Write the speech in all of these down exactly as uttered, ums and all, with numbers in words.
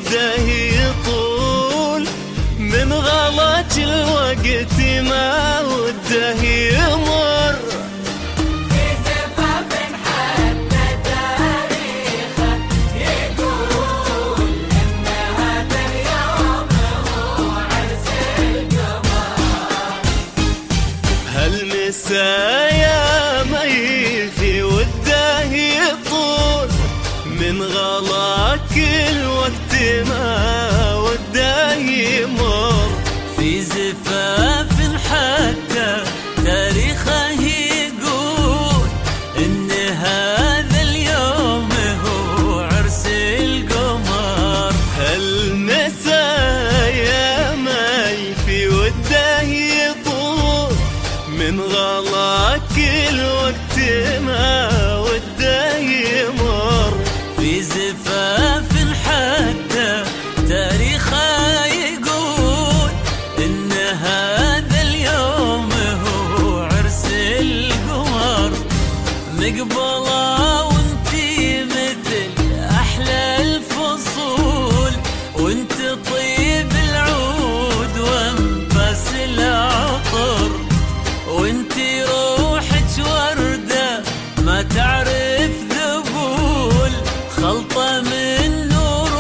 وده يطول من غلط الوقت ما وده يمر. في زفاف حتى تاريخه يقول إن هذا اليوم هو عرس القمر. هالمسايا ما يفي وده يطول من غلاك الوقت ما وده يمر. في زفاف حتى تاريخه يقول إن هذا اليوم هو عرس القمر. هالمسايا ما يفي وده يطول من غلاك الوقت ما وده يمر. في زفاف حتى تاريخه يقول إن هذا اليوم هو عرس القمر. مقبلة وانتي مثل أحلى الفصول، وانت طيب العود وانفاس العطر، وانتي روحك وردة ما تعرف ذبول، خلطة من نور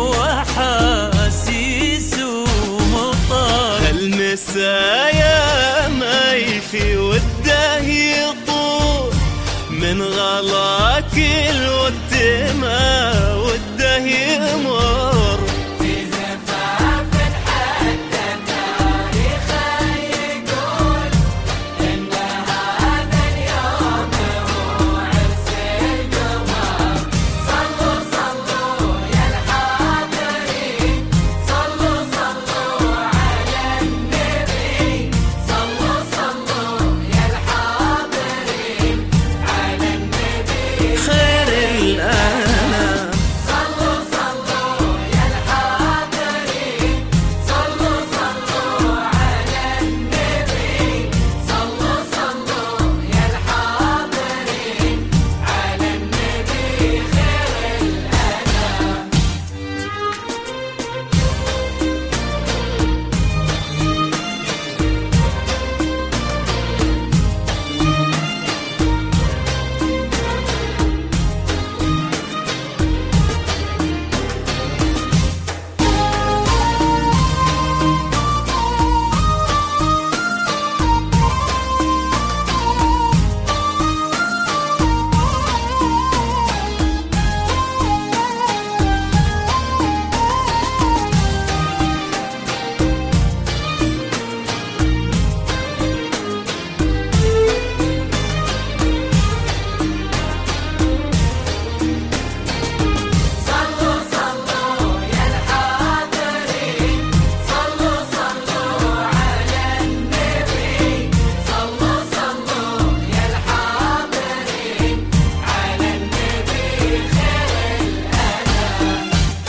وأحاسيس ومطر. هالمسايا ما يفي وده يطول من غلاك الوقت ما وده يمر. في زفاف حتى تاريخه يقول إن هذا اليوم هو عرس القمر. صلوا صلوا يا الحاضرين، صلوا صلوا على النبي، صلوا صلوا يا الحاضرين على النبي خير الأنام. صلوا صلوا يا الحاضرين، صلوا صلوا على النبي، صلوا صلوا يا الحاضرين على النبي خير الأنام. صلوا صلوا يا الحاضرين، صلوا صلوا على النبي، صلوا صلوا يا الحاضرين على النبي خير الأنام.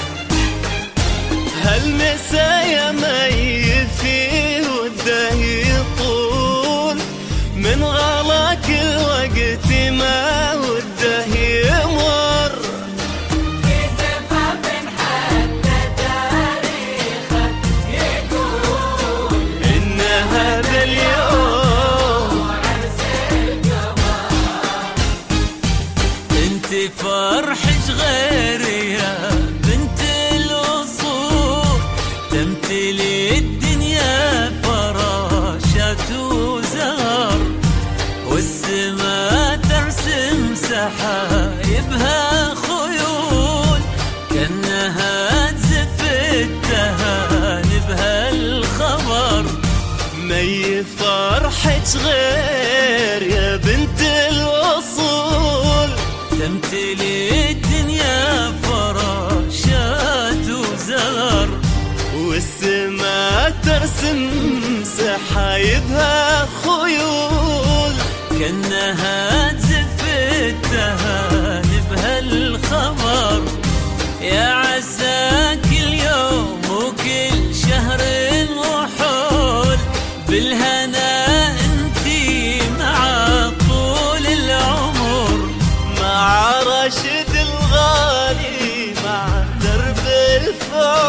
هالمسايا ما يفي وده يطول من غلاك الوقت ما وده يمر. في زفاف حتى تاريخه يقول إن هذا اليوم عرس القمر. انت فرحك غير يا بنت الأصول، تمتلي الدنيا فراشات وزهر، والسما ترسم سحايبها خيول، كأنها تزف التهاني بهالخبر. ما يفرحك غير يا بنت الأصول، تمتلي الدنيا فراشات وزهر، والسما ترسم سحايبها خيول، كأنها تزف التهاني بهالخبر. يا عساك اليوم وكل شهر وحول، بالهنا انتي مع طول العمر، مع رشد الغالي مع درب الفول.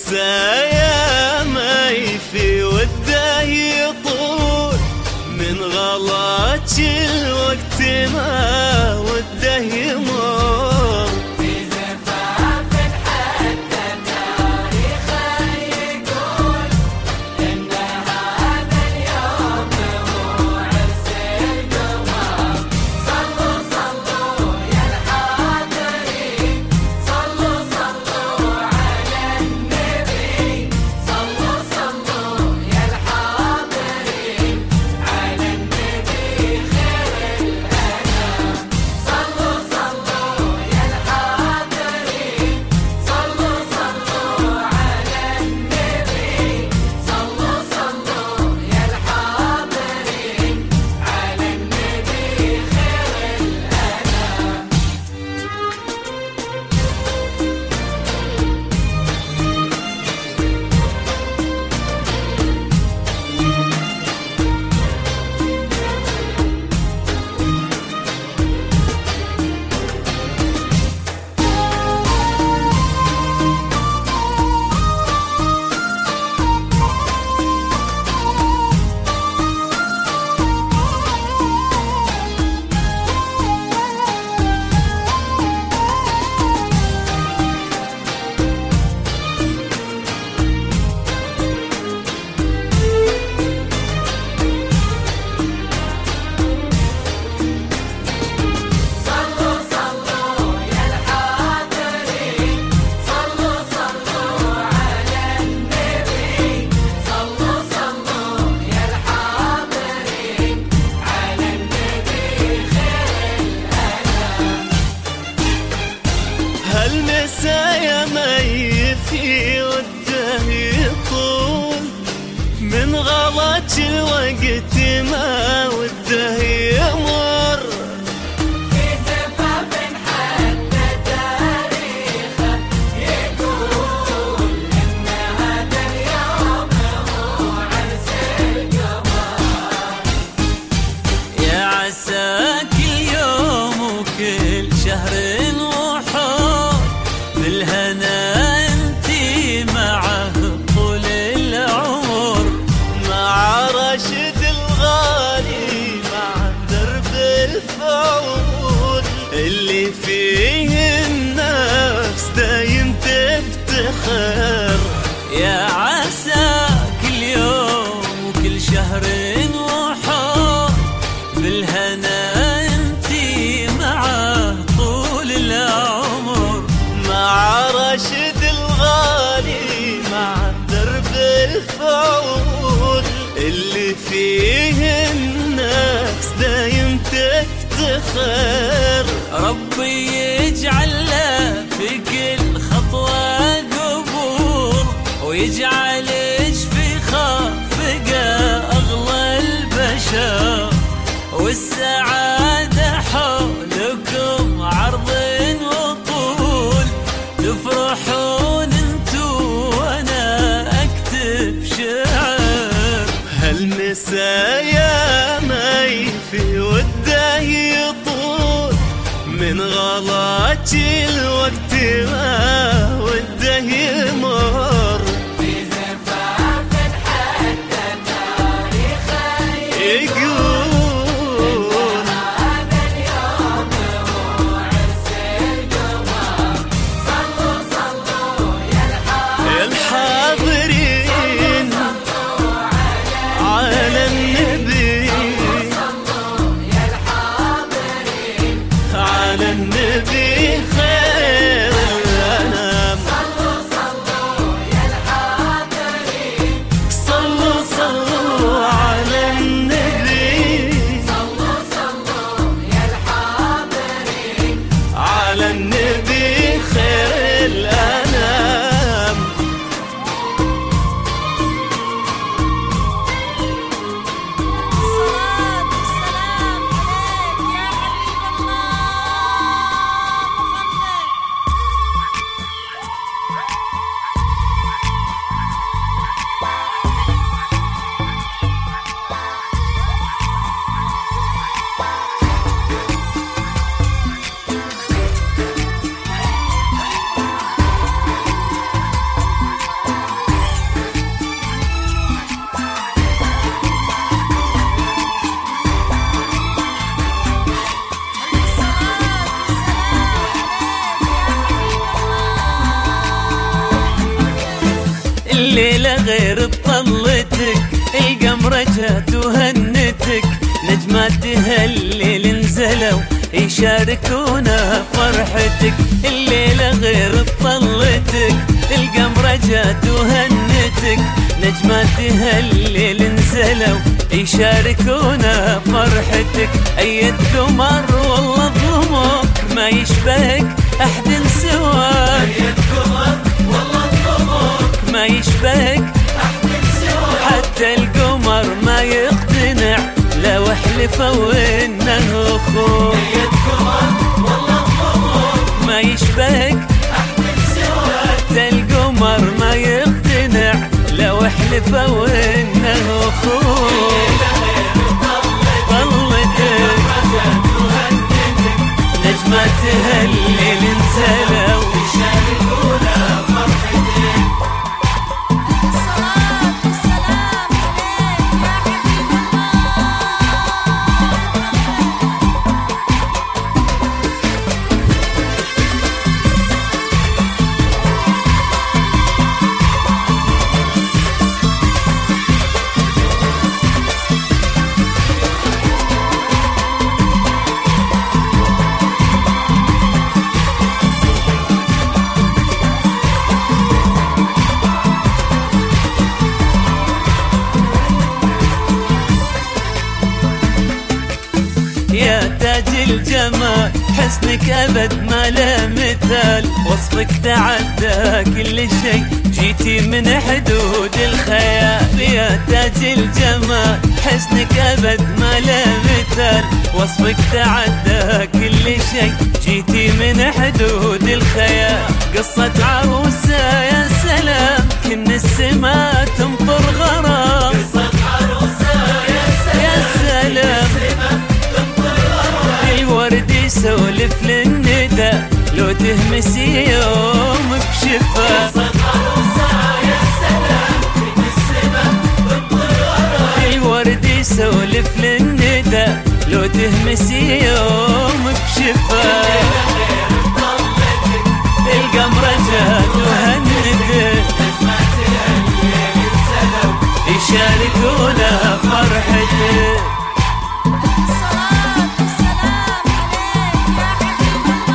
المسايا ما يفي وده يطول، من غلط الوقت ما وده يمر. في زفاف حتى تاريخه يقول إن هذا اليوم هو عرس القمر. صلوا صلوا يا الحاضرين، صلوا صلوا على النبي، صلوا صلوا يا الحاضرين على النبي خير الأنام. صلوا صلوا يا الحاضرين، صلوا صلوا على النبي، صلوا صلوا يا الحاضرين على النبي خير الأنام. صلوا صلوا يا الحاضرين، صلوا صلوا على النبي، صلوا صلوا يا الحاضرين على النبي خير الأنام. هالمسايا ما يفي وده يطول، من غلط الوقت ما وده يمر. في زفاف حتى تاريخه يقول إن هذا اليوم هو عرس القمر. يا عساك اليوم وكل شهر وحول، بالهنا انتي معه طول العمر. مع رشد الغالي مع درب الفعول، اللي فيه النفس دايم تفتخر. يا عساك اليوم وكل شهر وحول، بالهنا انتي معه طول العمر. مع رشد الغالي مع درب الفعول، اللي فيه النفس دايم تفتخر. ربي يجعل له في كل خطوة قبول، ويجعلش في خافقه أغلى البشر، والسعادة حولكم عرض وطول. تفرحون انتو وانا اكتب شعر. هالمسايا ما يفي وده يطول، من غلط الوقت ما وده يمر. في زفاف حتى تاريخه يقول هذا اليوم هو عرس القمر. صلوا صلوا يا يا الحاضرين على النبي، صلوا يا الحاضرين على النبي خير الأنام. صلوا صلوا غير بطلتك القمرة جات وهنتك نجمات تهلل نزلوا يشاركونا فرحتك الليلة غير بطلتك القمرة جات وهنتك نجمات تهلل نزلوا يشاركونا فرحتك أيد قمر والله ظلمك ما يشبهك أحد سواك أيد قمر والله ظلمك ما يشبهك أحد سواك حتى القمر ما يقتنع لو حلفوا انه اخوك أيد قمر والله ظلمك ما يشبهك أحد سواك حتى القمر ما يقتنع لو حلفوا انه اخوك طلتك نجمة تهلل نزلوا يشاركونا فرحتك الصلاة والسلام عليك يا تاج الجمال حسنك أبد ما له مثال وصفك تعدى كل شيء جيتي من حدود الخيال يا تاج الجمال حسنك أبد ما له مثال وصفك تعدى كل شيء جيتي من حدود الخيال قصة عروسة يا سلام كن السما تمطر غرام قصة عروسة يا يا سلام الورد يسولف للندى لو تهمسي يوم بشفا قصة عروسة يا سلام من السما تمطر غرام الورد يسولف للندى لو تهمسي يوم بشفا القمرة جات وهنتك نجمات تهلل نزلوا يشاركونا فرحتك الصلاة والسلام عليك يا حبيب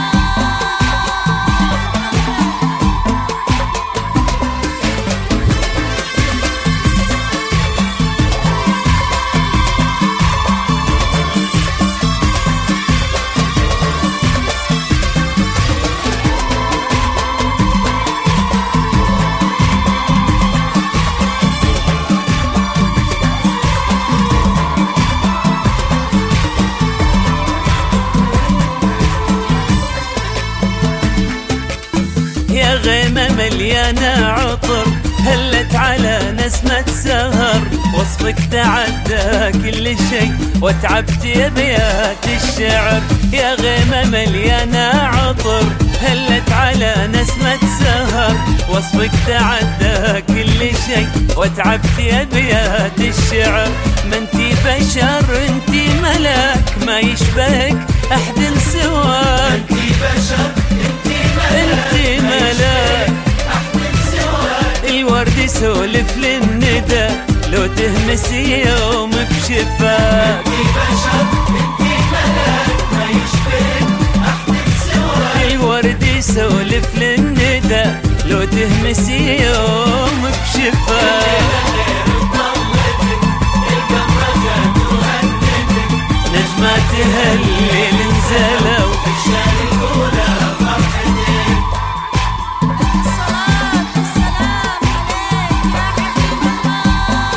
يا غيمة مليانة عطر هلت على نسمة سهر وصفك تعدى كل شيء وتعبت أبيات الشعر يا غيمة مليانة عطر هلت على نسمة سهر وصفك تعدى كل شيء وتعبت أبيات الشعر ما انتي بشر انتي ملاك ما يشبهك أحد سواك انتي بشر انتي انتي ملاك أحد سواك الورد يسولف للندى لو تهمسي يوم بشفاك انتي بشر انتي ملاك ما يشبهك أحد سواك الورد يسولف للندى لو تهمسي يوم بشفاك نجمة تهلل نزلوا يشاركونا فرحتك الصلاة والسلام عليك يا حبيب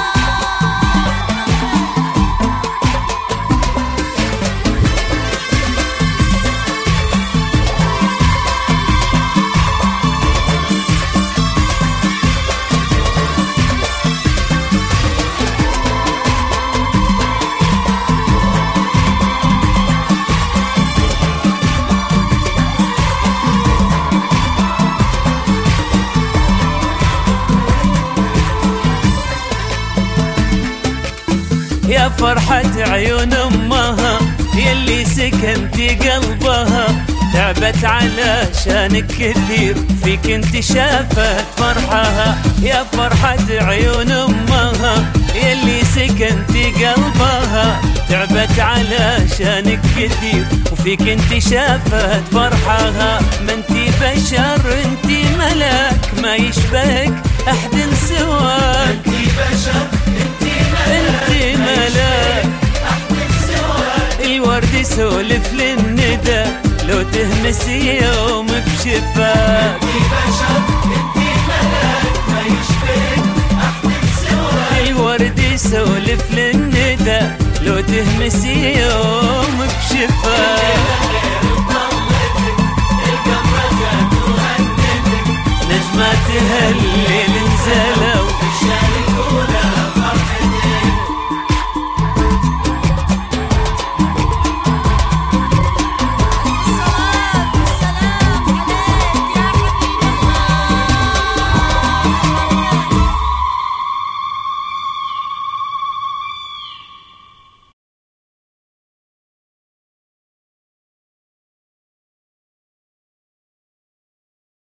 يا فرحة عيون أمها يلي سكنتي قلبها تعبت علشانك كثير، فيك انت شافت فرحها يا فرحة عيون امها. يلي سكنتي قلبها تعبت علشانك كثير، وفيك انت شافت فرحها. ما انتي بشر انتي ملاك، ما يشبهك احد سواك. انتي بشر انتي انتي ملاك احد سواك. الورد يسولف للندى لو تهمس يوم بشفاك. انتي بشر انتي ملاك ما يشبهك احد سواك. الورد يسولف للندى لو تهمس يوم بشفاك.